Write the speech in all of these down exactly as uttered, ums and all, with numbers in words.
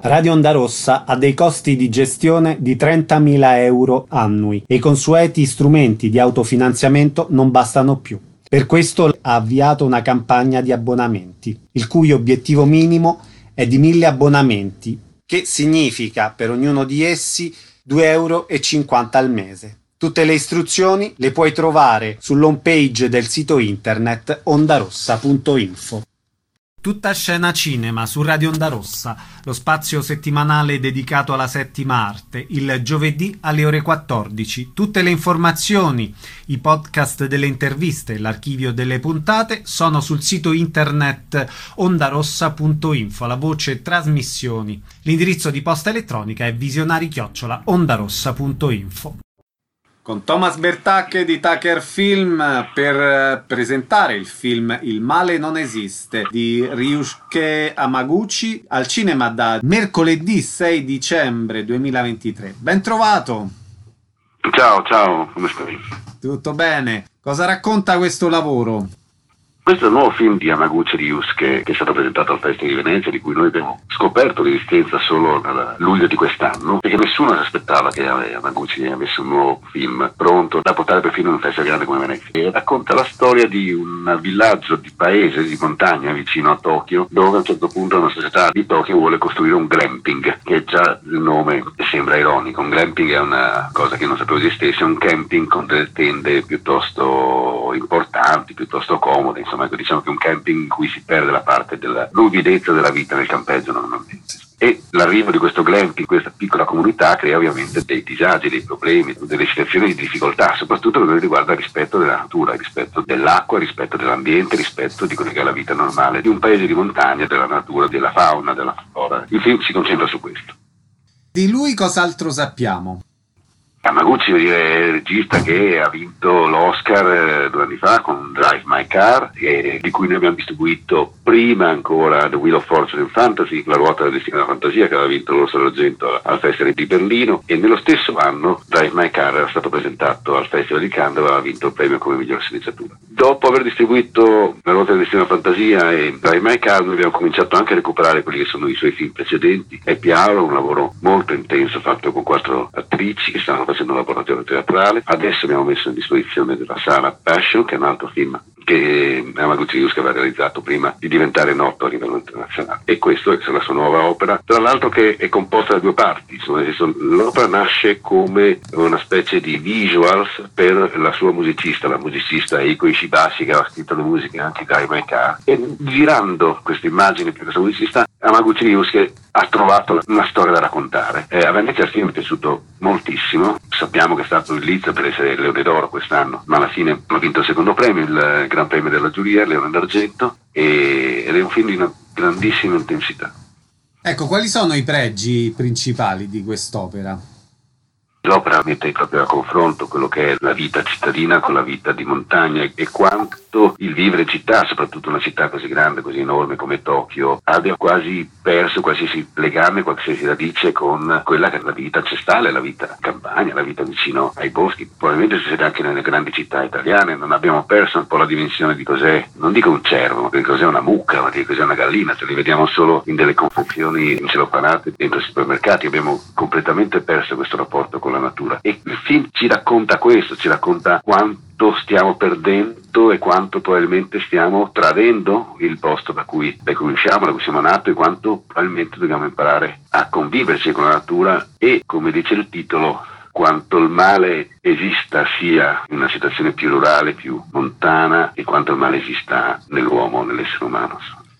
Radio Onda Rossa ha dei costi di gestione di trentamila euro annui e i consueti strumenti di autofinanziamento non bastano più. Per questo ha avviato una campagna di abbonamenti, il cui obiettivo minimo è di mille abbonamenti, che significa per ognuno di essi due euro e cinquanta al mese. Tutte le istruzioni le puoi trovare sull'home page del sito internet ondarossa punto info. Tutta scena cinema su Radio Onda Rossa, lo spazio settimanale dedicato alla settima arte, il giovedì alle ore quattordici. Tutte le informazioni, i podcast delle interviste e l'archivio delle puntate sono sul sito internet ondarossa punto info, la voce trasmissioni. L'indirizzo di posta elettronica è visionari chiocciola ondarossa punto info. Con Thomas Bertacche di Tucker Film per presentare il film Il male non esiste di Ryusuke Hamaguchi al cinema da mercoledì sei dicembre duemilaventitré. Ben trovato! Ciao, ciao, come stai? Tutto bene. Cosa racconta questo lavoro? Questo è il nuovo film di Hamaguchi Ryusuke che è stato presentato al Festival di Venezia, di cui noi abbiamo scoperto l'esistenza solo a luglio di quest'anno, perché nessuno si aspettava che Hamaguchi avesse un nuovo film pronto da portare perfino in un festival grande come Venezia. E racconta la storia di un villaggio di paese, di montagna vicino a Tokyo, dove a un certo punto una società di Tokyo vuole costruire un glamping, che già il nome sembra ironico. Un glamping è una cosa che non sapevo esistesse, è un camping con delle tende piuttosto importanti, piuttosto comode, insomma. Diciamo che è un camping in cui si perde la parte della luvidezza della vita nel campeggio normalmente. E l'arrivo di questo glamping, questa piccola comunità, crea ovviamente dei disagi, dei problemi, delle situazioni di difficoltà, soprattutto per quanto riguarda il rispetto della natura, il rispetto dell'acqua, il rispetto dell'ambiente, il rispetto di quella che è la vita normale di un paese di montagna, della natura, della fauna, della flora. Il film si concentra su questo. Di lui cos'altro sappiamo? Hamaguchi è il regista che ha vinto l'Oscar eh, due anni fa con Drive My Car, e di cui noi abbiamo distribuito prima ancora The Wheel of Fortune and Fantasy, La ruota del destino della fantasia, che aveva vinto l'Orso d'Argento al Festival di Berlino, e nello stesso anno Drive My Car era stato presentato al Festival di Cannes e aveva vinto il premio come miglior sceneggiatura. Dopo aver distribuito La ruota del destino della fantasia e Drive My Car, noi abbiamo cominciato anche a recuperare quelli che sono i suoi film precedenti. Happy Hour, un lavoro molto intenso fatto con quattro attrici che stanno facendo un laboratorio teatrale. Adesso abbiamo messo in disposizione della sala Passion, che è un altro film che Hamaguchi Ryusuke aveva realizzato prima di diventare noto a livello internazionale, e questo è la sua nuova opera, tra l'altro che è composta da due parti. Insomma, nel senso, l'opera nasce come una specie di visuals per la sua musicista, la musicista Eiko Ishibashi, che aveva scritto le musiche anche di My Car, e girando queste immagini per questa musicista Hamaguchi Ryusuke ha trovato una storia da raccontare. Eh, a Venezia il film è piaciuto moltissimo, sappiamo che è stato in lizza per essere il Leone d'Oro quest'anno, ma alla fine ha vinto il secondo premio, il Gran Premio della giuria, il Leone d'Argento, e, ed è un film di una grandissima intensità. Ecco, quali sono i pregi principali di quest'opera? L'opera mette proprio a confronto quello che è la vita cittadina con la vita di montagna, e quanto il vivere in città, soprattutto una città così grande, così enorme come Tokyo, abbia quasi perso qualsiasi legame, qualsiasi radice con quella che è la vita ancestrale, la vita in campagna, la vita vicino ai boschi. Probabilmente succede anche nelle grandi città italiane, non abbiamo perso un po' la dimensione di cos'è, non dico un cervo, ma di cos'è una mucca, ma di cos'è una gallina, ce li vediamo solo in delle confezioni celofanate dentro i supermercati. Abbiamo completamente perso questo rapporto con la natura, e il film ci racconta questo, ci racconta quanto stiamo perdendo e quanto probabilmente stiamo tradendo il posto da cui, da cui usciamo, da cui siamo nati, e quanto probabilmente dobbiamo imparare a conviverci con la natura, e, come dice il titolo, quanto il male esista sia in una situazione più rurale, più montana, e quanto il male esista nell'uomo, nell'essere umano.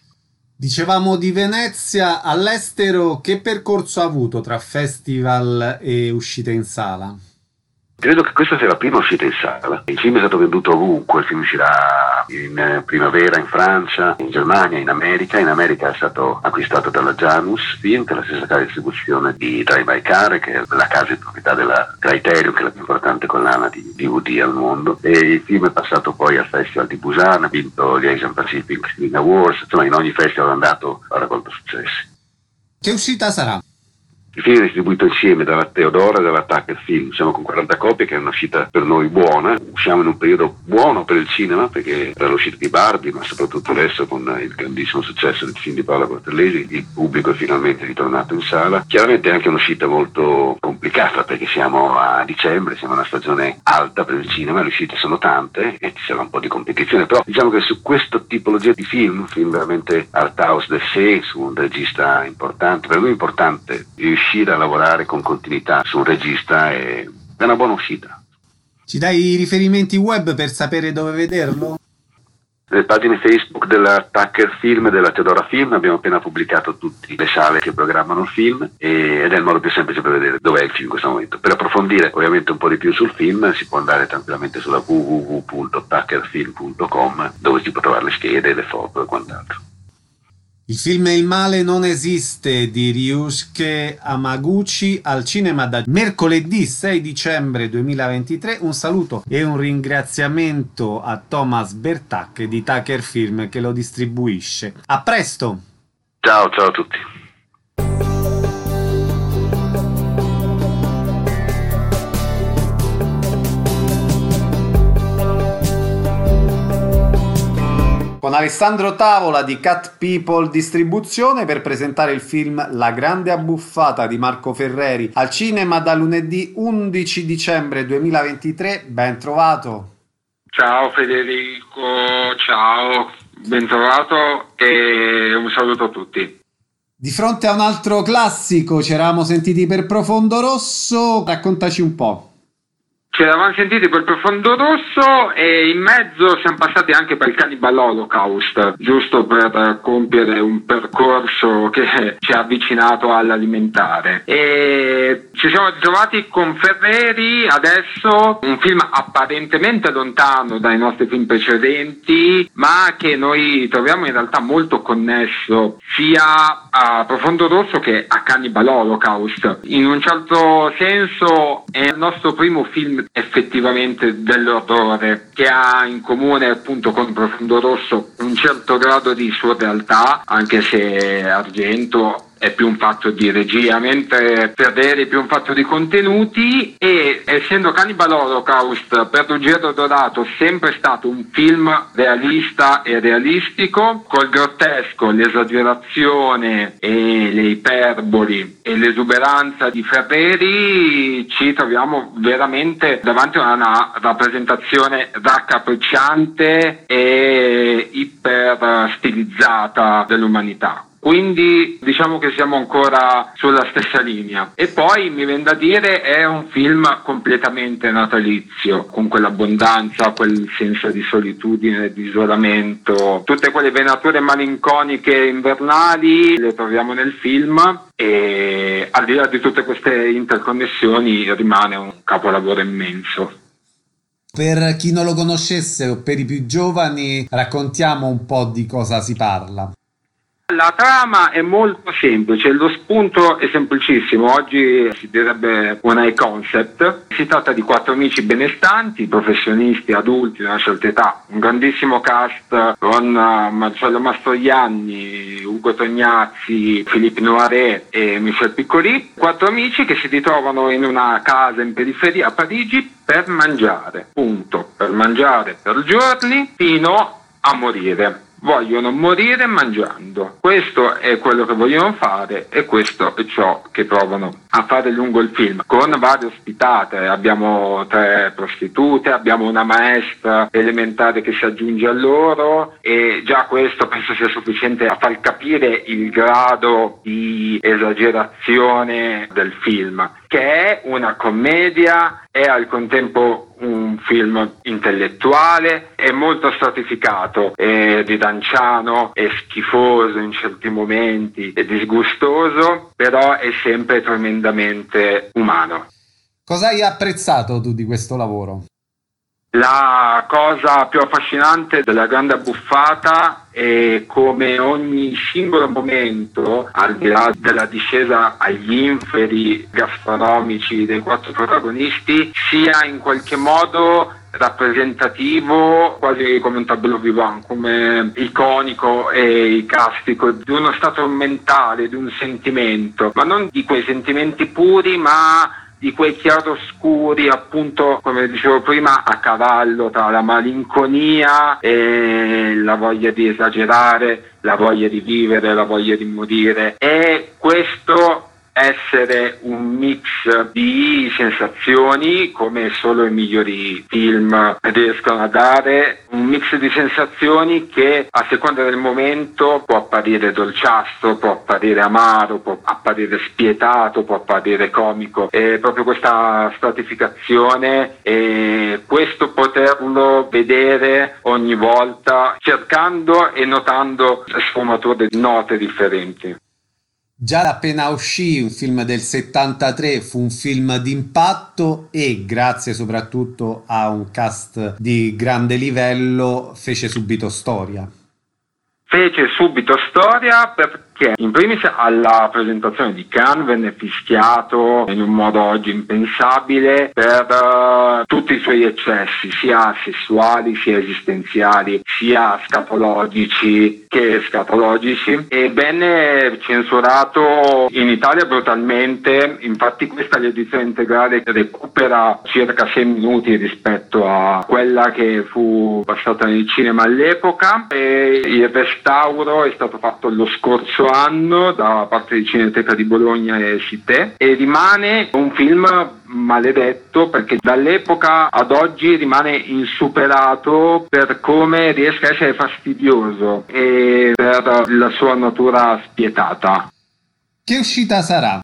Dicevamo di Venezia. All'estero che percorso ha avuto tra festival e uscite in sala? Credo che questa sia la prima uscita in sala. Il film è stato venduto ovunque, il film uscirà in primavera in Francia, in Germania, in America. In America è stato acquistato dalla Janus Film, che è la stessa casa di distribuzione di Drive My Car, che è la casa di proprietà della Criterion, che è la più importante collana di D V D al mondo. E il film è passato poi al Festival di Busan, ha vinto gli Asian Pacific Screen Awards, insomma in ogni festival è andato, ha raccolto successi. Che uscita sarà? Il film è distribuito insieme dalla Teodora e dalla Tucker Film, siamo con quaranta copie, che è un'uscita per noi buona, siamo in un periodo buono per il cinema perché era l'uscita di Barbie, ma soprattutto adesso con il grandissimo successo del film di Paola Cortellesi il pubblico è finalmente ritornato in sala. Chiaramente è anche un'uscita molto complicata perché siamo a dicembre, siamo in una stagione alta per il cinema, le uscite sono tante e ci sarà un po' di competizione, però diciamo che su questo tipologia di film, film veramente art house del sé, su un regista importante, per lui è importante riuscire a lavorare con continuità su un regista, è una buona uscita. Ci dai i riferimenti web per sapere dove vederlo? Nelle pagine Facebook della Tucker Film e della Teodora Film abbiamo appena pubblicato tutte le sale che programmano il film e, ed è il modo più semplice per vedere dov'è il film in questo momento. Per approfondire ovviamente un po' di più sul film si può andare tranquillamente sulla w w w punto tucker film punto com, dove si può trovare le schede, le foto e quant'altro. Il film Il male non esiste di Ryusuke Hamaguchi al cinema da mercoledì sei dicembre duemilaventitré. Un saluto e un ringraziamento a Thomas Bertac di Tucker Film che lo distribuisce. A presto! Ciao, ciao a tutti! Con Alessandro Tavola di Cat People Distribuzione per presentare il film La grande abbuffata di Marco Ferreri al cinema da lunedì undici dicembre duemilaventitré. Ben trovato. Ciao Federico, ciao, ben trovato e un saluto a tutti. Di fronte a un altro classico, ci eravamo sentiti per Profondo Rosso, raccontaci un po'. Ci eravamo sentiti per Profondo Rosso e in mezzo siamo passati anche per Cannibal Holocaust, giusto per compiere un percorso che ci ha avvicinato all'alimentare. E ci siamo ritrovati con Ferreri adesso, un film apparentemente lontano dai nostri film precedenti, ma che noi troviamo in realtà molto connesso sia a Profondo Rosso che a Cannibal Holocaust. In un certo senso è il nostro primo film effettivamente dell'orrore, che ha in comune appunto con Profondo Rosso un certo grado di surrealtà, anche se Argento è più un fatto di regia, mentre Ferreri è più un fatto di contenuti. E essendo Cannibal Holocaust per Ruggero Dorato sempre stato un film realista e realistico, col grottesco, l'esagerazione e le iperboli e l'esuberanza di Ferreri, ci troviamo veramente davanti a una rappresentazione raccapricciante e iper stilizzata dell'umanità. Quindi diciamo che siamo ancora sulla stessa linea. E poi mi viene da dire è un film completamente natalizio, con quell'abbondanza, quel senso di solitudine, di isolamento, tutte quelle venature malinconiche invernali le troviamo nel film e al di là di tutte queste interconnessioni rimane un capolavoro immenso. Per chi non lo conoscesse o per i più giovani raccontiamo un po' di cosa si parla. La trama è molto semplice, lo spunto è semplicissimo, oggi si direbbe un high concept. Si tratta di quattro amici benestanti, professionisti, adulti di una certa età, un grandissimo cast con Marcello Mastroianni, Ugo Tognazzi, Philippe Noiret e Michel Piccoli. Quattro amici che si ritrovano in una casa in periferia a Parigi per mangiare, punto, per mangiare per giorni fino a morire. Vogliono morire mangiando. Questo è quello che vogliono fare e questo è ciò che provano a fare lungo il film, con varie ospitate. Abbiamo tre prostitute, abbiamo una maestra elementare che si aggiunge a loro e già questo penso sia sufficiente a far capire il grado di esagerazione del film, che è una commedia, è al contempo un film intellettuale, è molto stratificato, è ridanciano, è schifoso in certi momenti, è disgustoso, però è sempre tremendamente umano. Cosa hai apprezzato tu di questo lavoro? La cosa più affascinante della Grande Abbuffata è come ogni singolo momento, al di là della discesa agli inferi gastronomici dei quattro protagonisti, sia in qualche modo rappresentativo, quasi come un tableau vivant, come iconico e icastico di uno stato mentale, di un sentimento, ma non di quei sentimenti puri, ma di quei chiaroscuri, appunto, come dicevo prima, a cavallo tra la malinconia e la voglia di esagerare, la voglia di vivere, la voglia di morire. E questo essere un mix di sensazioni, come solo i migliori film riescono a dare, un mix di sensazioni che a seconda del momento può apparire dolciastro, può apparire amaro, può apparire spietato, può apparire comico. E proprio questa stratificazione e questo poterlo vedere ogni volta cercando e notando sfumature, note differenti. Già appena uscì, un film del settantatré, fu un film d'impatto e, grazie soprattutto a un cast di grande livello, fece subito storia. Fece subito storia perché in primis alla presentazione di Cannes venne fischiato in un modo oggi impensabile per uh, tutti i suoi eccessi, sia sessuali, sia esistenziali, sia scatologici che scatologici, e venne censurato in Italia brutalmente. Infatti questa l'edizione integrale recupera circa sei minuti rispetto a quella che fu passata nel cinema all'epoca, e il restauro è stato fatto lo scorso anno da parte di Cineteca di Bologna e Cité, e rimane un film maledetto perché dall'epoca ad oggi rimane insuperato per come riesca a essere fastidioso e per la sua natura spietata. Che uscita sarà?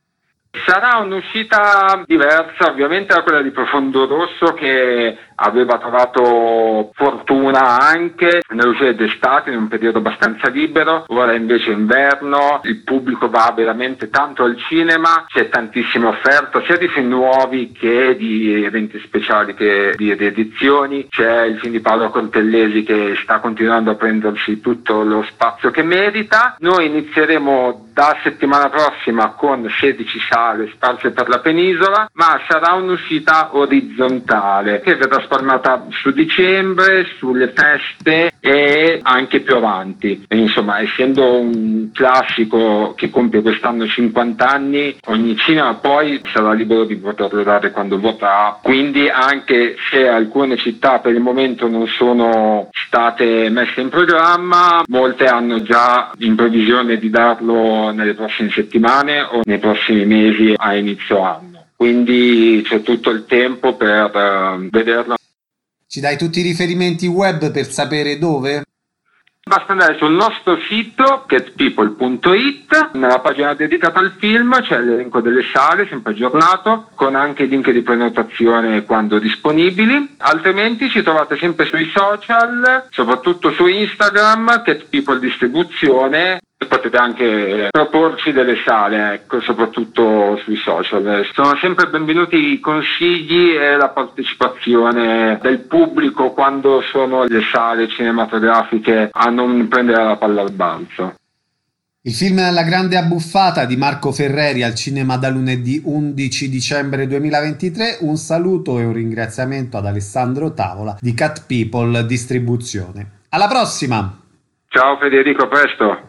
Sarà un'uscita diversa ovviamente da quella di Profondo Rosso, che aveva trovato fortuna anche nell'uscita d'estate, in un periodo abbastanza libero. Ora invece inverno, il pubblico va veramente tanto al cinema, c'è tantissima offerta sia di film nuovi che di eventi speciali che di riedizioni. C'è il film di Paolo Cortellesi che sta continuando a prendersi tutto lo spazio che merita. Noi inizieremo da settimana prossima con sedici sale sparse per la penisola, ma sarà un'uscita orizzontale che verrà spalmata su dicembre, sulle feste e anche più avanti. E insomma, essendo un classico che compie quest'anno cinquanta anni, ogni cinema poi sarà libero di poterlo dare quando vorrà. Quindi anche se alcune città per il momento non sono state messe in programma, molte hanno già in previsione di darlo nelle prossime settimane o nei prossimi mesi a inizio anno. Quindi c'è tutto il tempo per uh, vederlo. Ci dai tutti i riferimenti web per sapere dove? Basta andare sul nostro sito cat people punto it, nella pagina dedicata al film c'è l'elenco delle sale, sempre aggiornato, con anche i link di prenotazione quando disponibili. Altrimenti ci trovate sempre sui social, soprattutto su Instagram, Cat People Distribuzione. Potete anche proporci delle sale, ecco, soprattutto sui social. Sono sempre benvenuti i consigli e la partecipazione del pubblico quando sono le sale cinematografiche a non prendere la palla al balzo. Il film La Grande Abbuffata di Marco Ferreri al cinema da lunedì undici dicembre duemilaventitré. Un saluto e un ringraziamento ad Alessandro Tavola di Cat People Distribuzione. Alla prossima! Ciao Federico, a presto!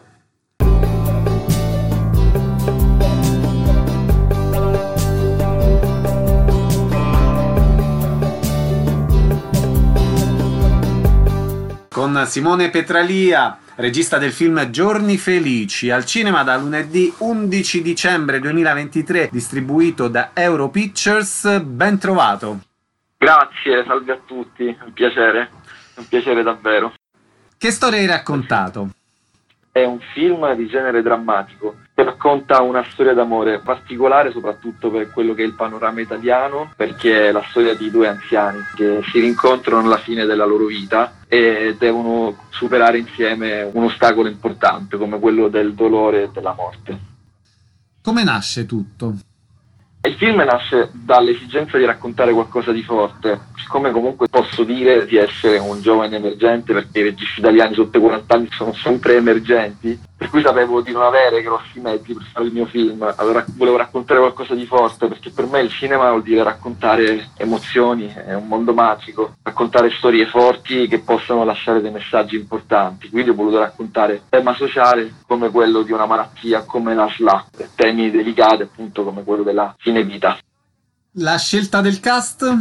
Con Simone Petralia, regista del film Giorni Felici, al cinema da lunedì undici dicembre duemilaventitré, distribuito da Euro Pictures. Ben trovato. Grazie, salve a tutti, è un piacere, è un piacere davvero. Che storia hai raccontato? È un film di genere drammatico che racconta una storia d'amore particolare, soprattutto per quello che è il panorama italiano, perché è la storia di due anziani che si rincontrano alla fine della loro vita e devono superare insieme un ostacolo importante come quello del dolore e della morte. Come nasce tutto? Il film nasce dall'esigenza di raccontare qualcosa di forte. Siccome comunque posso dire di essere un giovane emergente, perché i registi italiani sotto i quaranta anni sono sempre emergenti, per cui sapevo di non avere grossi mezzi per fare il mio film. Allora volevo raccontare qualcosa di forte, perché per me il cinema vuol dire raccontare emozioni, è un mondo magico, raccontare storie forti che possano lasciare dei messaggi importanti. Quindi ho voluto raccontare un tema sociale come quello di una malattia, come la S L A, temi delicati appunto come quello della fine vita. La scelta del cast?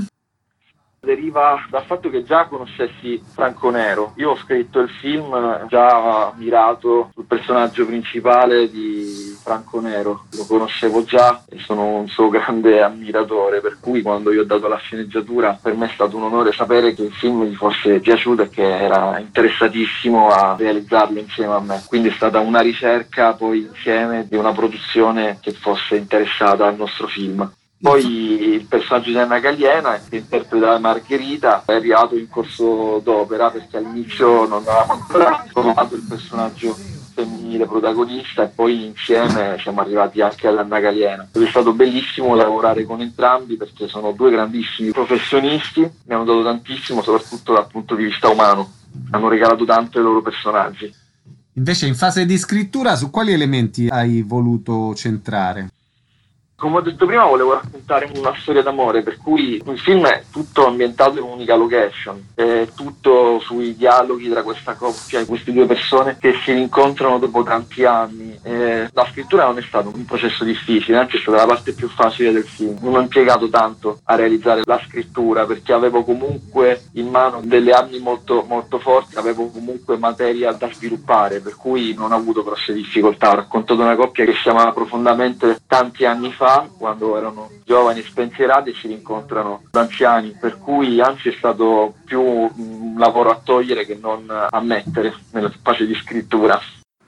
Deriva dal fatto che già conoscessi Franco Nero. Io ho scritto il film già mirato sul personaggio principale di Franco Nero, lo conoscevo già e sono un suo grande ammiratore, per cui quando io ho dato la sceneggiatura per me è stato un onore sapere che il film gli fosse piaciuto e che era interessatissimo a realizzarlo insieme a me. Quindi è stata una ricerca poi insieme di una produzione che fosse interessata al nostro film. Poi il personaggio di Anna Galliena, che interpreta Margherita, è arrivato in corso d'opera perché all'inizio non avevamo ancora trovato il personaggio femminile protagonista e poi insieme siamo arrivati anche all'Anna Galliena. Ed è stato bellissimo lavorare con entrambi perché sono due grandissimi professionisti, mi hanno dato tantissimo soprattutto dal punto di vista umano, hanno regalato tanto ai loro personaggi. Invece in fase di scrittura su quali elementi hai voluto centrare? Come ho detto prima, volevo raccontare una storia d'amore, per cui il film è tutto ambientato in un'unica location, è tutto sui dialoghi tra questa coppia e queste due persone che si rincontrano dopo tanti anni. E la scrittura non è stato un processo difficile, anzi è stata la parte più facile del film. Non ho impiegato tanto a realizzare la scrittura perché avevo comunque in mano delle armi molto, molto forti, avevo comunque materia da sviluppare, per cui non ho avuto grosse difficoltà. Ho raccontato una coppia che si amava profondamente tanti anni fa, quando erano giovani e spensierati, e si rincontrano da anziani, per cui anzi è stato più un lavoro a togliere che non a mettere nella fase di scrittura.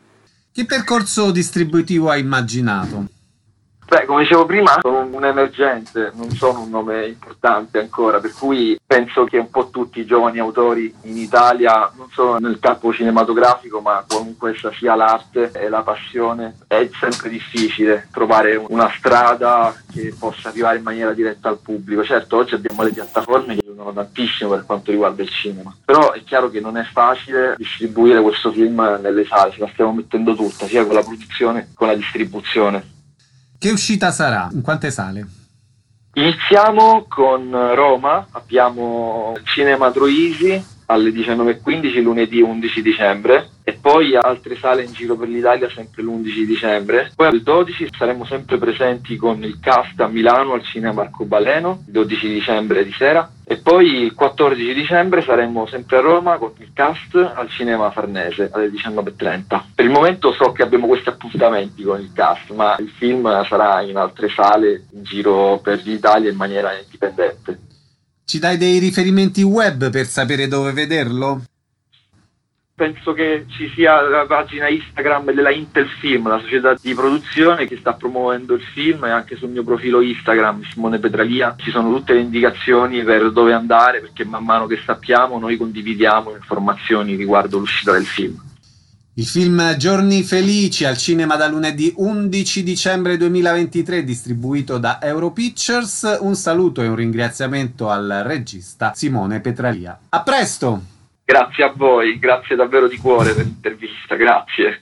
Che percorso distributivo hai immaginato? Beh, come dicevo prima, sono un emergente, non sono un nome importante ancora, per cui penso che un po' tutti i giovani autori in Italia, non solo nel campo cinematografico, ma qualunque essa sia l'arte e la passione, è sempre difficile trovare una strada che possa arrivare in maniera diretta al pubblico. Certo, oggi abbiamo le piattaforme che aiutano tantissimo per quanto riguarda il cinema, però è chiaro che non è facile distribuire questo film nelle sale, ce la stiamo mettendo tutta, sia con la produzione che con la distribuzione. Che uscita sarà? In quante sale? Iniziamo con Roma, abbiamo Cinema Troisi alle diciannove e quindici lunedì undici dicembre e poi altre sale in giro per l'Italia sempre l'undici dicembre. Poi al dodici saremo sempre presenti con il cast a Milano al Cinema Arcobaleno, il dodici dicembre di sera, e poi il quattordici dicembre saremo sempre a Roma con il cast al Cinema Farnese alle diciannove e trenta. Per il momento so che abbiamo questi appuntamenti con il cast, ma il film sarà in altre sale in giro per l'Italia in maniera indipendente. Ci dai dei riferimenti web per sapere dove vederlo? Penso che ci sia la pagina Instagram della Intel Film, la società di produzione che sta promuovendo il film, e anche sul mio profilo Instagram, Simone Petralia, ci sono tutte le indicazioni per dove andare, perché man mano che sappiamo noi condividiamo informazioni riguardo l'uscita del film. Il film Giorni Felici al cinema da lunedì undici dicembre duemilaventitré, distribuito da Europictures. Un saluto e un ringraziamento al regista Simone Petralia. A presto! Grazie a voi, grazie davvero di cuore per l'intervista, grazie.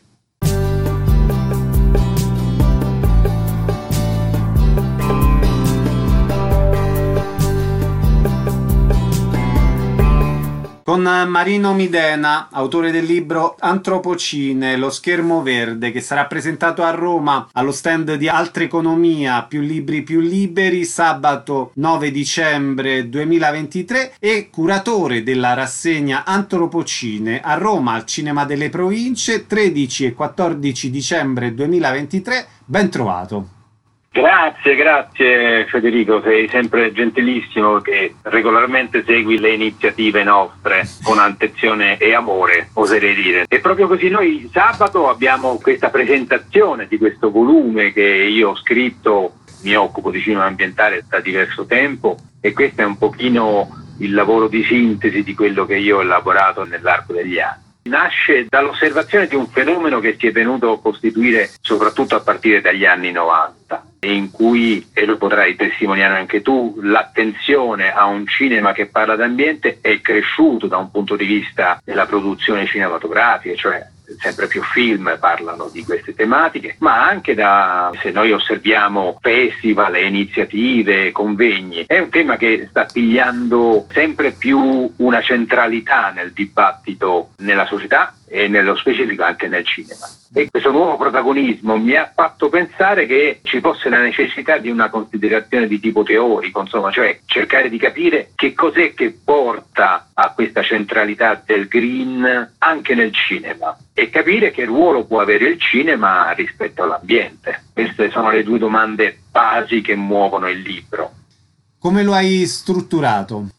Con Marino Midena, autore del libro Antropocine, lo schermo verde, che sarà presentato a Roma allo stand di Altra Economia, più libri più liberi, sabato nove dicembre duemilaventitré, e curatore della rassegna Antropocine a Roma al Cinema delle Province, tredici e quattordici dicembre duemilaventitré. Ben trovato. Grazie, grazie Federico, sei sempre gentilissimo che regolarmente segui le iniziative nostre con attenzione e amore, oserei dire. E proprio così noi sabato abbiamo questa presentazione di questo volume che io ho scritto, mi occupo di cinema ambientale da diverso tempo, e questo è un pochino il lavoro di sintesi di quello che io ho elaborato nell'arco degli anni. Nasce dall'osservazione di un fenomeno che si è venuto a costituire soprattutto a partire dagli anni novanta. in cui, e lo potrai testimoniare anche tu, l'attenzione a un cinema che parla d'ambiente è cresciuto da un punto di vista della produzione cinematografica, cioè sempre più film parlano di queste tematiche, ma anche da, se noi osserviamo festival, iniziative, convegni, è un tema che sta pigliando sempre più una centralità nel dibattito nella società e nello specifico anche nel cinema. E questo nuovo protagonismo mi ha fatto pensare che ci fosse la necessità di una considerazione di tipo teorico, insomma, cioè cercare di capire che cos'è che porta a questa centralità del green anche nel cinema e capire che ruolo può avere il cinema rispetto all'ambiente. Queste sono le due domande basi che muovono il libro. Come lo hai strutturato?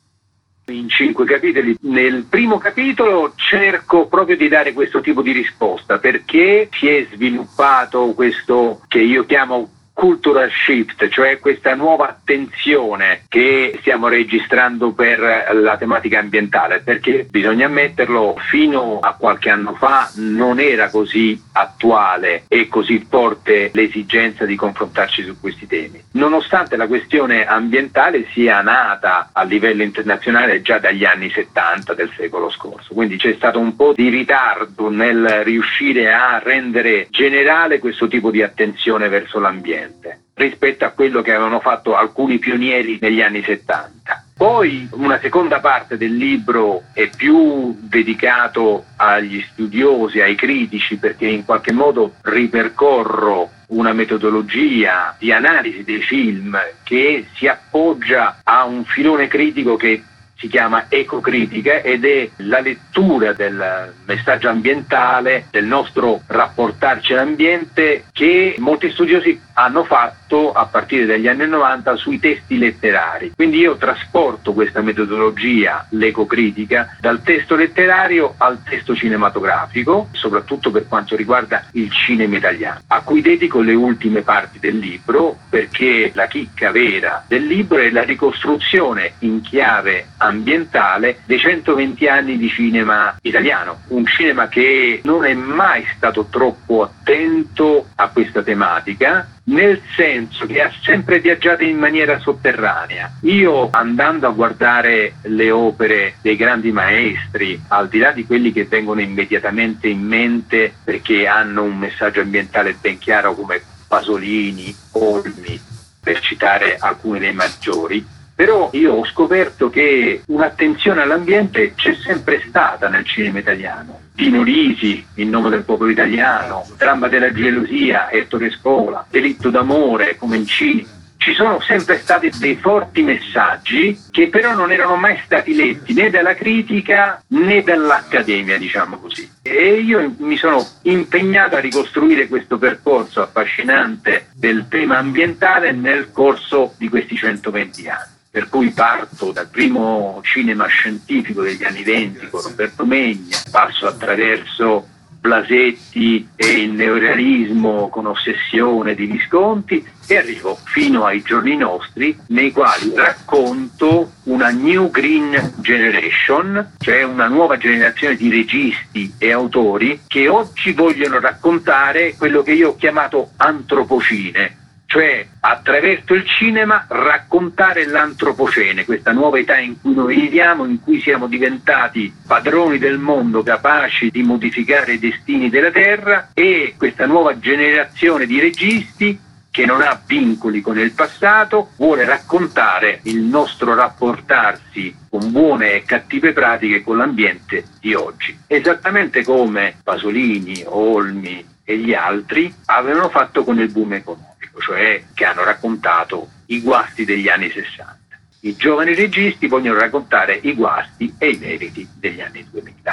In cinque capitoli. Nel primo capitolo cerco proprio di dare questo tipo di risposta, perché si è sviluppato questo che io chiamo cultural shift, cioè questa nuova attenzione che stiamo registrando per la tematica ambientale, perché bisogna ammetterlo, fino a qualche anno fa non era così attuale e così forte l'esigenza di confrontarci su questi temi, nonostante la questione ambientale sia nata a livello internazionale già dagli anni settanta del secolo scorso, quindi c'è stato un po' di ritardo nel riuscire a rendere generale questo tipo di attenzione verso l'ambiente rispetto a quello che avevano fatto alcuni pionieri negli anni settanta. Poi una seconda parte del libro è più dedicato agli studiosi, ai critici, perché in qualche modo ripercorro una metodologia di analisi dei film che si appoggia a un filone critico che si chiama ecocritica ed è la lettura del messaggio ambientale, del nostro rapportarci all'ambiente, che molti studiosi hanno fatto a partire dagli anni novanta sui testi letterari. Quindi io trasporto questa metodologia, l'ecocritica, dal testo letterario al testo cinematografico, soprattutto per quanto riguarda il cinema italiano, a cui dedico le ultime parti del libro, perché la chicca vera del libro è la ricostruzione in chiave ambientale dei centoventi anni di cinema italiano, un cinema che non è mai stato troppo attento a questa tematica, nel senso che ha sempre viaggiato in maniera sotterranea. Io, andando a guardare le opere dei grandi maestri, al di là di quelli che vengono immediatamente in mente perché hanno un messaggio ambientale ben chiaro come Pasolini, Olmi, per citare alcuni dei maggiori, però io ho scoperto che un'attenzione all'ambiente c'è sempre stata nel cinema italiano. Pino Risi, In nome del popolo italiano, Dramma della gelosia, Ettore Scola, Delitto d'amore, Comencini. Ci sono sempre stati dei forti messaggi che però non erano mai stati letti né dalla critica né dall'accademia, diciamo così. E io mi sono impegnato a ricostruire questo percorso affascinante del tema ambientale nel corso di questi centoventi anni. Per cui parto dal primo cinema scientifico degli anni venti con Roberto Megna, passo attraverso Blasetti e il neorealismo con Ossessione di Visconti e arrivo fino ai giorni nostri, nei quali racconto una New Green Generation, cioè una nuova generazione di registi e autori che oggi vogliono raccontare quello che io ho chiamato antropocine, cioè attraverso il cinema raccontare l'antropocene, questa nuova età in cui noi viviamo, in cui siamo diventati padroni del mondo, capaci di modificare i destini della terra, e questa nuova generazione di registi che non ha vincoli con il passato vuole raccontare il nostro rapportarsi con buone e cattive pratiche con l'ambiente di oggi, esattamente come Pasolini, Olmi e gli altri avevano fatto con il boom economico, cioè che hanno raccontato i guasti degli anni sessanta. I giovani registi vogliono raccontare i guasti e i meriti degli anni duemila.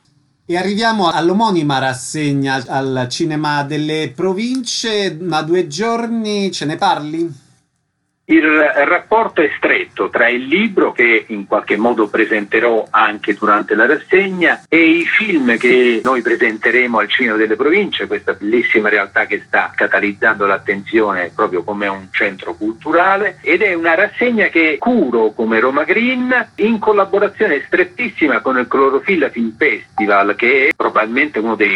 E arriviamo all'omonima rassegna al Cinema delle Province, ma due giorni ce ne parli? Il rapporto è stretto tra il libro, che in qualche modo presenterò anche durante la rassegna, e i film che noi presenteremo al Cinema delle Province, questa bellissima realtà che sta catalizzando l'attenzione proprio come un centro culturale, ed è una rassegna che curo come Roma Green in collaborazione strettissima con il Clorofilla Film Festival, che è probabilmente uno dei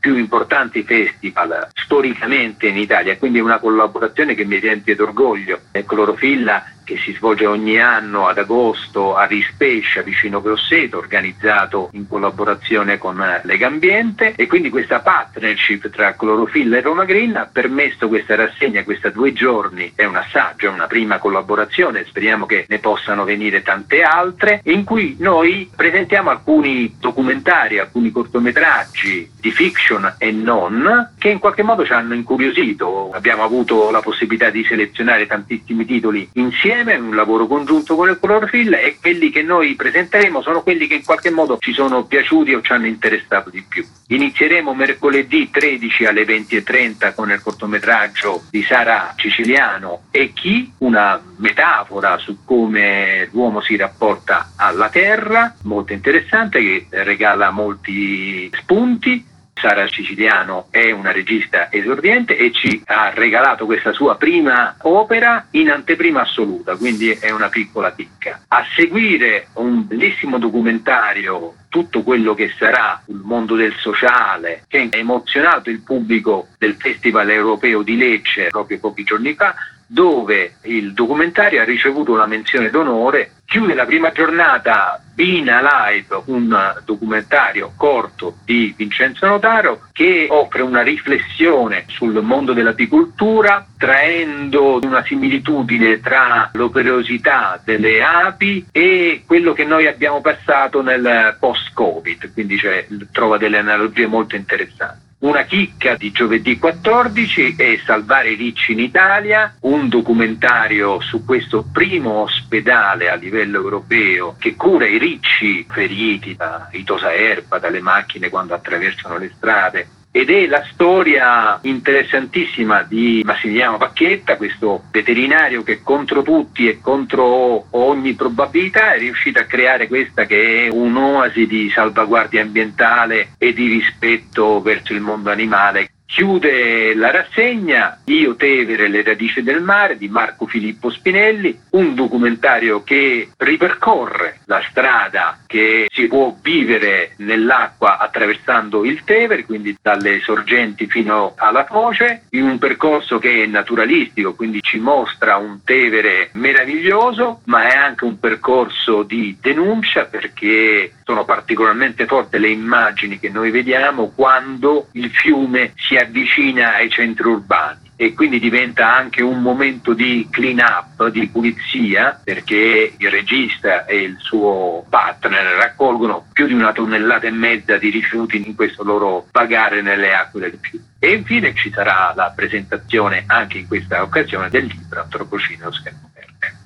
più importanti festival storicamente in Italia, quindi è una collaborazione che mi riempie d'orgoglio. È Clorofilla, che si svolge ogni anno ad agosto a Rispescia vicino Grosseto, organizzato in collaborazione con Legambiente, e quindi questa partnership tra Clorofilla e Roma Green ha permesso questa rassegna, questa due giorni, è un assaggio, è una prima collaborazione, speriamo che ne possano venire tante altre, in cui noi presentiamo alcuni documentari, alcuni cortometraggi di fiction e non, che in qualche modo ci hanno incuriosito. Abbiamo avuto la possibilità di selezionare tantissimi titoli insieme, un lavoro congiunto con il Clorofilla, e quelli che noi presenteremo sono quelli che in qualche modo ci sono piaciuti o ci hanno interessato di più. Inizieremo mercoledì tredici alle venti e trenta con il cortometraggio di Sara Siciliano e Chi, una metafora su come l'uomo si rapporta alla terra, molto interessante, che regala molti spunti. Sara Siciliano è una regista esordiente e ci ha regalato questa sua prima opera in anteprima assoluta, quindi è una piccola chicca. A seguire un bellissimo documentario, tutto quello che sarà sul mondo del sociale, che ha emozionato il pubblico del Festival Europeo di Lecce proprio pochi giorni fa, dove il documentario ha ricevuto una menzione d'onore. Chiude la prima giornata Bina Live, un documentario corto di Vincenzo Notaro che offre una riflessione sul mondo dell'apicoltura, traendo una similitudine tra l'operosità delle api e quello che noi abbiamo passato nel post-Covid, quindi cioè, trova delle analogie molto interessanti. Una chicca di giovedì quattordici è Salvare i ricci in Italia, un documentario su questo primo ospedale a livello europeo che cura i ricci feriti da itosaerba, dalle macchine quando attraversano le strade. Ed è la storia interessantissima di Massimiliano Pacchetta, questo veterinario che contro tutti e contro ogni probabilità è riuscito a creare questa che è un'oasi di salvaguardia ambientale e di rispetto verso il mondo animale. Chiude la rassegna Io Tevere, le radici del mare di Marco Filippo Spinelli, un documentario che ripercorre la strada che si può vivere nell'acqua attraversando il Tevere, quindi dalle sorgenti fino alla foce, in un percorso che è naturalistico, quindi ci mostra un Tevere meraviglioso, ma è anche un percorso di denuncia, perché sono particolarmente forti le immagini che noi vediamo quando il fiume si avvicina ai centri urbani, e quindi diventa anche un momento di clean up, di pulizia, perché il regista e il suo partner raccolgono più di una tonnellata e mezza di rifiuti in questo loro vagare nelle acque del fiume. E infine ci sarà la presentazione anche in questa occasione del libro Antropocene, lo schermo verde.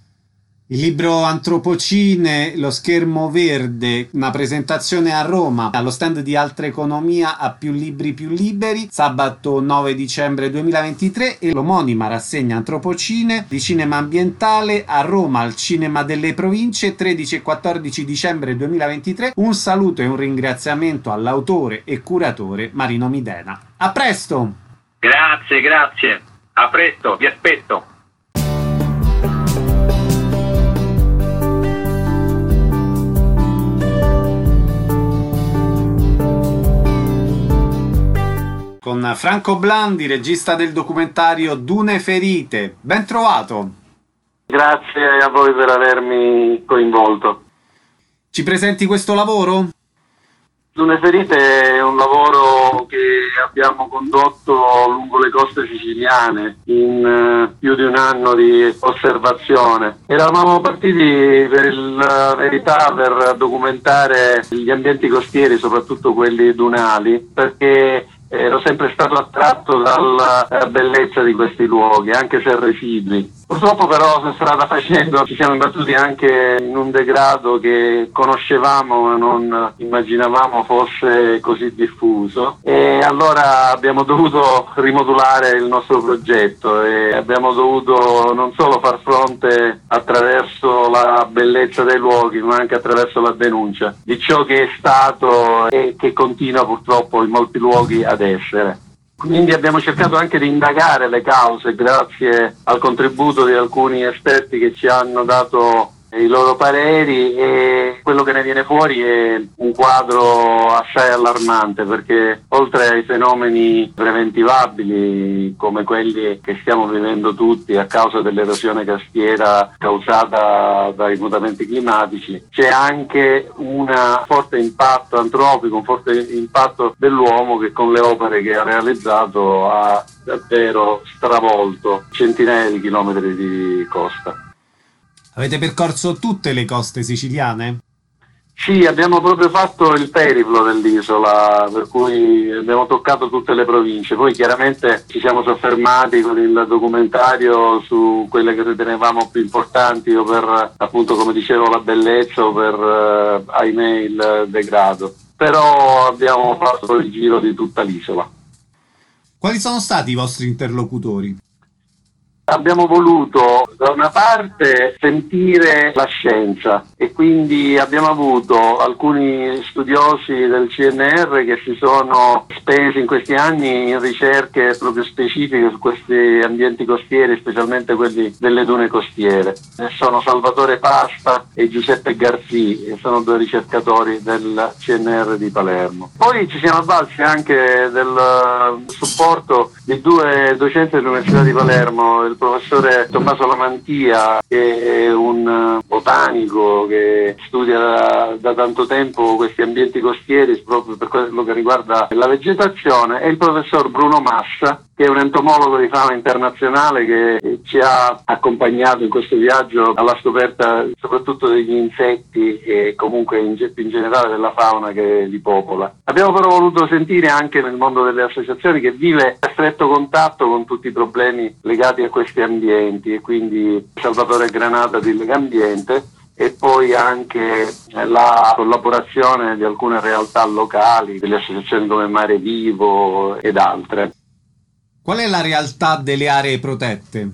Il libro Antropocene, lo schermo verde, una presentazione a Roma allo stand di Altra Economia a Più Libri Più Liberi, sabato nove dicembre duemilaventitré, e l'omonima rassegna Antropocene di cinema ambientale a Roma al Cinema delle Province tredici e quattordici dicembre duemilaventitré. Un saluto e un ringraziamento all'autore e curatore Marino Midena. A presto! Grazie, grazie. A presto, vi aspetto. Con Franco Blandi, regista del documentario Dune Ferite. Ben trovato! Grazie a voi per avermi coinvolto. Ci presenti questo lavoro? Dune Ferite è un lavoro che abbiamo condotto lungo le coste siciliane in uh, più di un anno di osservazione. Eravamo partiti per la verità per documentare gli ambienti costieri, soprattutto quelli dunali, perché ero sempre stato attratto dalla bellezza di questi luoghi, anche se residui. Purtroppo però strada facendo ci siamo imbattuti anche in un degrado che conoscevamo ma non immaginavamo fosse così diffuso, e allora abbiamo dovuto rimodulare il nostro progetto e abbiamo dovuto non solo far fronte attraverso la bellezza dei luoghi ma anche attraverso la denuncia di ciò che è stato e che continua purtroppo in molti luoghi ad essere. Quindi abbiamo cercato anche di indagare le cause grazie al contributo di alcuni esperti che ci hanno dato i loro pareri, e quello che ne viene fuori è un quadro assai allarmante, perché oltre ai fenomeni preventivabili come quelli che stiamo vivendo tutti a causa dell'erosione costiera causata dai mutamenti climatici, c'è anche un forte impatto antropico, un forte impatto dell'uomo che con le opere che ha realizzato ha davvero stravolto centinaia di chilometri di costa. Avete percorso tutte le coste siciliane? Sì, abbiamo proprio fatto il periplo dell'isola, per cui abbiamo toccato tutte le province. Poi chiaramente ci siamo soffermati con il documentario su quelle che ritenevamo più importanti, o per, appunto, come dicevo, la bellezza, o per, eh, ahimè, il degrado. Però abbiamo fatto il giro di tutta l'isola. Quali sono stati i vostri interlocutori? Abbiamo voluto da una parte sentire la scienza, e quindi abbiamo avuto alcuni studiosi del C N R che si sono spesi in questi anni in ricerche proprio specifiche su questi ambienti costieri, specialmente quelli delle dune costiere. Sono Salvatore Pasta e Giuseppe Garzì, e sono due ricercatori del C N R di Palermo. Poi ci siamo avvalsi anche del supporto di due docenti dell'Università di Palermo, il professore Tommaso Lamantia, che è un botanico che studia da, da tanto tempo questi ambienti costieri proprio per quello che riguarda la vegetazione, e il professor Bruno Massa, che è un entomologo di fama internazionale che ci ha accompagnato in questo viaggio alla scoperta soprattutto degli insetti e comunque in, in generale della fauna che li popola. Abbiamo però voluto sentire anche nel mondo delle associazioni, che vive a stretto contatto con tutti i problemi legati a questi ambienti, e quindi Salvatore Granata di Legambiente, e poi anche la collaborazione di alcune realtà locali, delle associazioni come Mare Vivo ed altre. Qual è la realtà delle aree protette?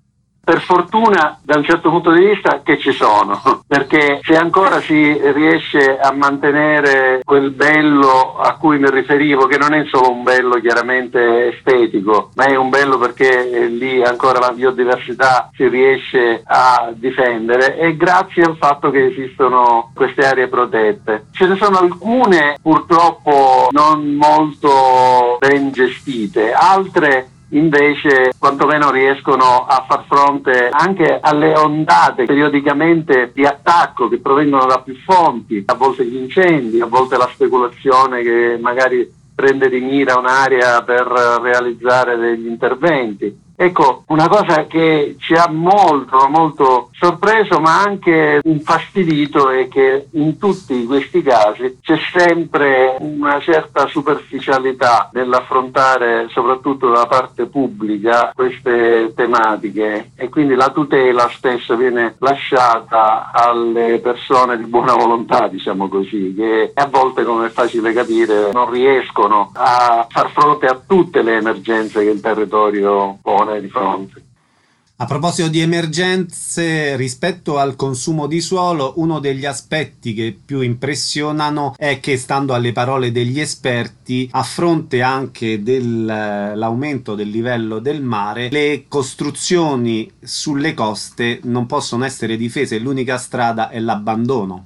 Per fortuna, da un certo punto di vista, che ci sono, perché se ancora si riesce a mantenere quel bello a cui mi riferivo, che non è solo un bello chiaramente estetico, ma è un bello perché lì ancora la biodiversità si riesce a difendere, è grazie al fatto che esistono queste aree protette. Ce ne sono alcune purtroppo non molto ben gestite, altre invece quantomeno riescono a far fronte anche alle ondate periodicamente di attacco che provengono da più fonti, a volte gli incendi, a volte la speculazione che magari prende di mira un'area per realizzare degli interventi. Ecco, una cosa che ci ha molto, molto sorpreso, ma anche infastidito, è che in tutti questi casi c'è sempre una certa superficialità nell'affrontare, soprattutto da parte pubblica, queste tematiche, e quindi la tutela spesso viene lasciata alle persone di buona volontà, diciamo così, che a volte, come è facile capire, non riescono a far fronte a tutte le emergenze che il territorio pone di fronte. A proposito di emergenze, rispetto al consumo di suolo, uno degli aspetti che più impressionano è che, stando alle parole degli esperti, a fronte anche dell'aumento del livello del mare, le costruzioni sulle coste non possono essere difese, l'unica strada è l'abbandono.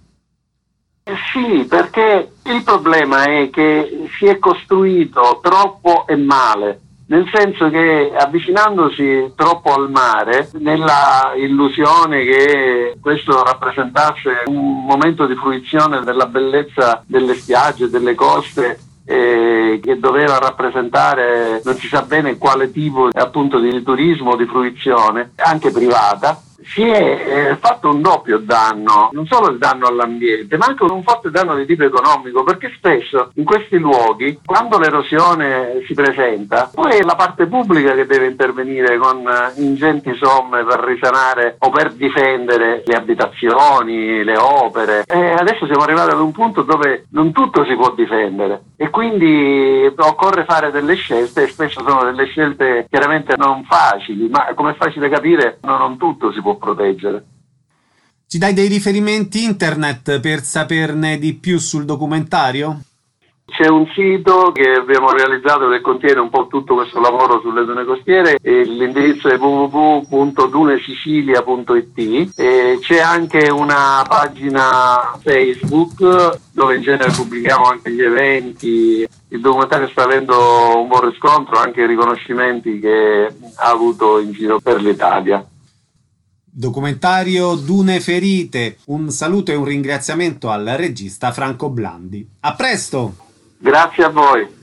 Eh sì, perché il problema è che si è costruito troppo e male. Nel senso che, avvicinandosi troppo al mare, nella illusione che questo rappresentasse un momento di fruizione della bellezza delle spiagge, delle coste, eh, che doveva rappresentare non si sa bene quale tipo appunto di turismo, di fruizione, anche privata, si è eh, fatto un doppio danno, non solo il danno all'ambiente, ma anche un forte danno di tipo economico, perché spesso in questi luoghi, quando l'erosione si presenta, poi è la parte pubblica che deve intervenire con eh, ingenti somme per risanare o per difendere le abitazioni, le opere, e adesso siamo arrivati ad un punto dove non tutto si può difendere, e quindi occorre fare delle scelte, e spesso sono delle scelte chiaramente non facili, ma come è facile capire non, non tutto si può proteggere. Ci dai dei riferimenti internet per saperne di più sul documentario? C'è un sito che abbiamo realizzato che contiene un po' tutto questo lavoro sulle dune costiere, e l'indirizzo è w w w punto dunesicilia punto i t, e c'è anche una pagina Facebook dove in genere pubblichiamo anche gli eventi. Il documentario sta avendo un buon riscontro, anche i riconoscimenti che ha avuto in giro per l'Italia. Documentario Dune Ferite. Un saluto e un ringraziamento al regista Franco Blandi. A presto! Grazie a voi.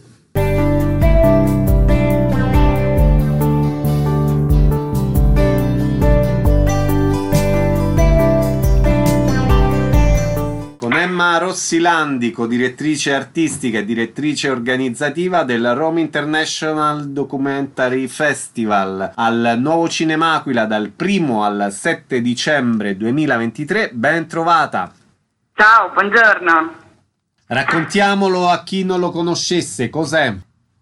Con Emma Rossilandi, co-direttrice artistica e direttrice organizzativa del Rome International Documentary Festival al Nuovo Cinemaquila dal primo al sette dicembre duemilaventitré, ben trovata! Ciao, buongiorno! Raccontiamolo a chi non lo conoscesse, cos'è?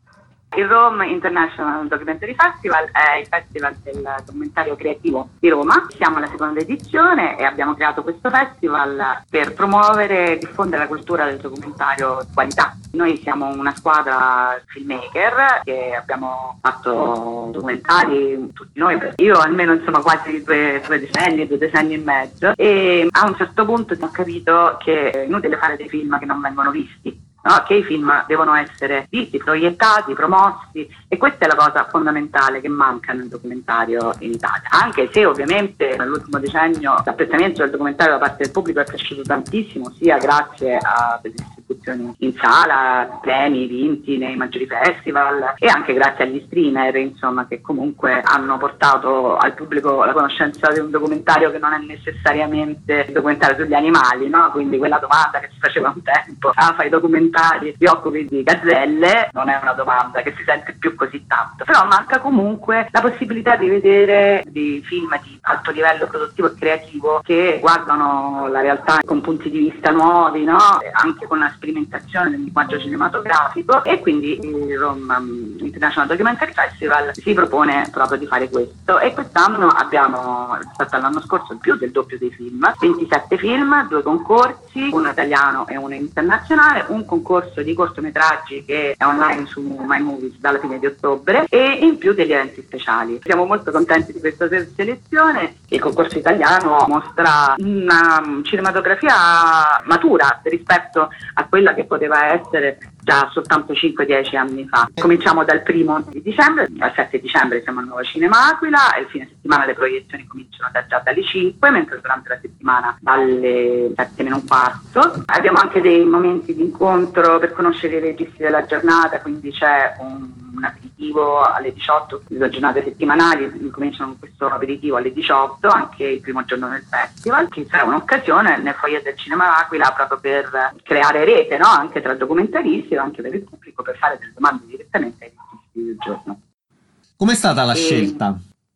Il Rome International Documentary Festival è il festival del documentario creativo di Roma. Siamo alla seconda edizione e abbiamo creato questo festival per promuovere e diffondere la cultura del documentario di qualità. Noi siamo una squadra filmmaker che abbiamo fatto documentari tutti noi, io almeno insomma quasi due, due decenni, due decenni e mezzo, e a un certo punto ho capito che è inutile fare dei film che non vengono visti. No, che i film devono essere visti, proiettati, promossi, e questa è la cosa fondamentale che manca nel documentario in Italia, anche se ovviamente nell'ultimo decennio l'apprezzamento del documentario da parte del pubblico è cresciuto tantissimo, sia grazie a delle distribuzioni in sala, premi vinti nei maggiori festival, e anche grazie agli streamer, insomma, che comunque hanno portato al pubblico la conoscenza di un documentario che non è necessariamente il documentario sugli animali, no? Quindi quella domanda che si faceva un tempo, ah, fai documentari, ti occupi di gazzelle, non è una domanda che si sente più così tanto, però manca comunque la possibilità di vedere dei film di alto livello produttivo e creativo che guardano la realtà con punti di vista nuovi, no? Anche con una sperimentazione del linguaggio cinematografico, e quindi il Rome International Documentary Festival si propone proprio di fare questo, e quest'anno abbiamo, rispetto all'anno scorso, più del doppio dei film, ventisette film, due concorsi, uno italiano e uno internazionale, un concorso di cortometraggi che è online su My Movies dalla fine di ottobre, e in più degli eventi speciali. Siamo molto contenti di questa selezione. Il concorso italiano mostra una cinematografia matura rispetto a quella che poteva essere già soltanto cinque dieci anni fa. Cominciamo dal primo di dicembre, al sette dicembre siamo al Nuovo Cinemaquila, e il fine settimana le proiezioni cominciano da, già dalle cinque, mentre durante la settimana dalle sette meno un quarto. Abbiamo anche dei momenti di incontro per conoscere i registi della giornata, quindi c'è un, un aperitivo alle diciotto, le giornate settimanali cominciano con questo aperitivo alle diciotto, anche il primo giorno del festival, che sarà un'occasione nel foyer del Cinema Aquila proprio per creare rete, no? Anche tra documentaristi, anche per il pubblico, per fare delle domande direttamente ai registi del giorno. Com'è stata la e... scelta?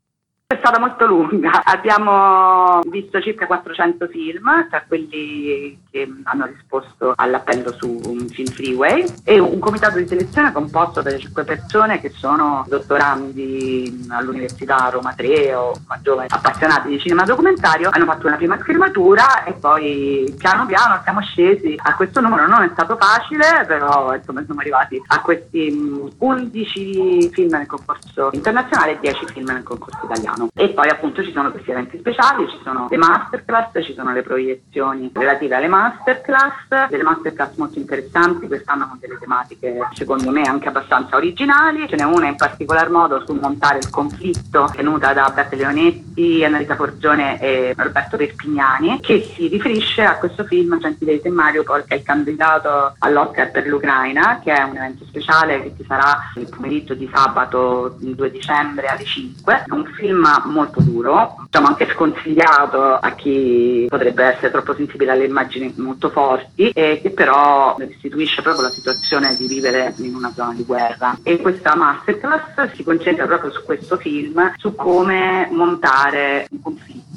È stata molto lunga, abbiamo visto circa quattrocento film, tra quelli che hanno risposto all'appello su un Film Freeway, e un comitato di selezione composto da cinque persone che sono dottorandi all'Università Roma tre o giovani appassionati di cinema documentario. Hanno fatto una prima schermatura e poi piano piano siamo scesi a questo numero. Non è stato facile, però insomma siamo arrivati a questi undici film nel concorso internazionale e dieci film nel concorso italiano. E poi appunto ci sono questi eventi speciali, ci sono le masterclass, ci sono le proiezioni relative alle masterclass, delle masterclass molto interessanti quest'anno con delle tematiche secondo me anche abbastanza originali. Ce n'è una in particolar modo sul montare il conflitto, tenuta da Beppe Leonetti, Annalisa Forgione e Roberto Perpignani, che si riferisce a questo film Gentilese e Mariupol, che è il candidato all'Oscar per l'Ucraina, che è un evento speciale che ci sarà il pomeriggio di sabato due dicembre alle cinque. È un film molto duro, diciamo anche sconsigliato a chi potrebbe essere troppo sensibile alle immagini molto forti, e che però restituisce proprio la situazione di vivere in una zona di guerra. E questa masterclass si concentra proprio su questo film, su come montare un conflitto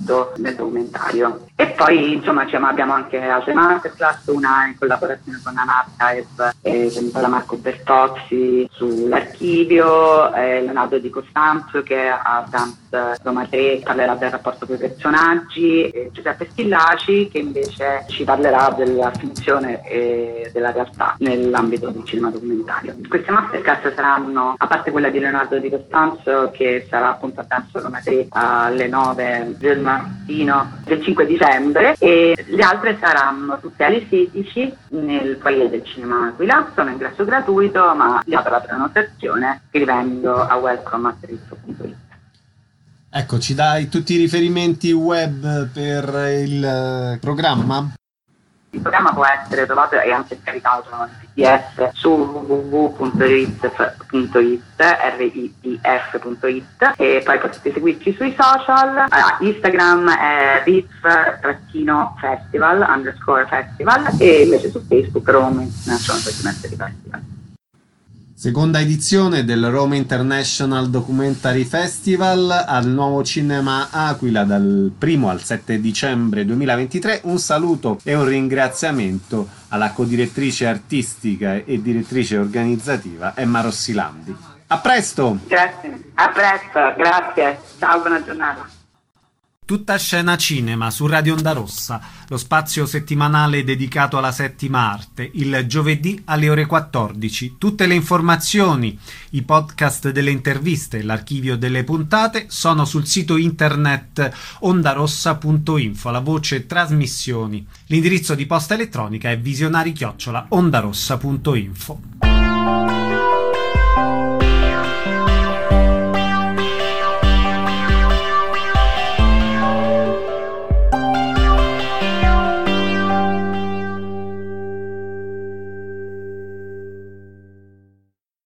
visto nel documentario. E poi insomma cioè, abbiamo anche altre masterclass, una in collaborazione con Anarchive e con Marco Bertozzi sull'archivio, eh, Leonardo Di Costanzo che a Dance Roma tre parlerà del rapporto con i personaggi, e Giuseppe Schillaci che invece ci parlerà della finzione e della realtà nell'ambito del cinema documentario. Queste masterclass saranno, a parte quella di Leonardo Di Costanzo che sarà appunto a Dance Roma tre alle nove del mattino del cinque dicembre, e le altre saranno tutte alle sedici nel foyer del cinema Aquila. Sono ingresso gratuito, ma si apre la prenotazione scrivendo a welcome at rizzo punto it. Ecco, ci dai tutti i riferimenti web per il uh, programma? Il programma può essere trovato e anche scaricato in P D F su w w w punto rif punto it, r i i f punto it, e poi potete seguirci sui social. Allora, Instagram è rif-festival underscore festival, e invece su Facebook Roma International Documentary Festival. Seconda edizione del Roma International Documentary Festival al Nuovo Cinema Aquila dal primo al sette dicembre duemilaventitré. Un saluto e un ringraziamento alla codirettrice artistica e direttrice organizzativa Emma Rossilandi. A presto! Grazie, a presto, grazie, ciao, buona giornata. Tutta scena cinema su Radio Onda Rossa, lo spazio settimanale dedicato alla settima arte, il giovedì alle ore quattordici. Tutte le informazioni, i podcast delle interviste e l'archivio delle puntate sono sul sito internet ondarossa punto info, la voce trasmissioni. L'indirizzo di posta elettronica è visionari chiocciola ondarossa punto info.